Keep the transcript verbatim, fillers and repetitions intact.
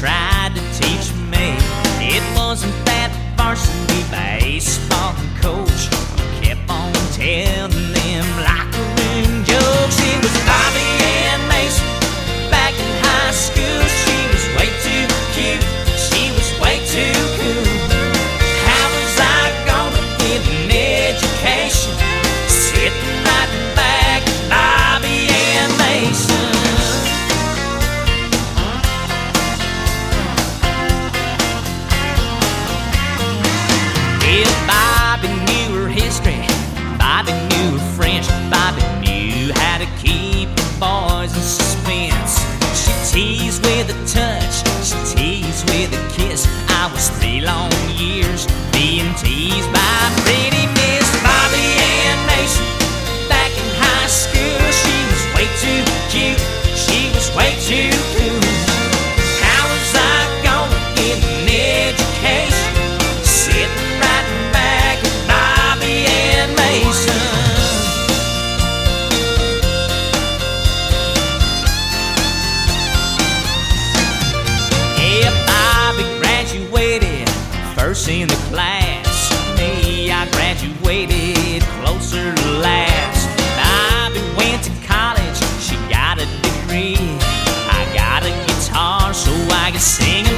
tried to teach me. It wasn't that varsity baseball coach kept on telling them locker room jokes. It was Bobby Ann Mason back in high school. She was way too cute, she was way too cool. How was I gonna get an education sitting right back at Bobby Ann Mason? If Bobby knew her history, Bobby knew her French, Bobby knew how to keep the boys in suspense. She teased with a touch, she teased with a kiss. I was three long years being teased by pretty Miss Bobby Ann Mason. Back in high school, she was way too cute, she was way too cool. How was I gonna get an education sitting right back at Bobby Ann Mason? Yeah, Bobby graduated first in the class. Me, I graduated closer to last. Bobby went to college, she got a degree. I got a guitar so I could sing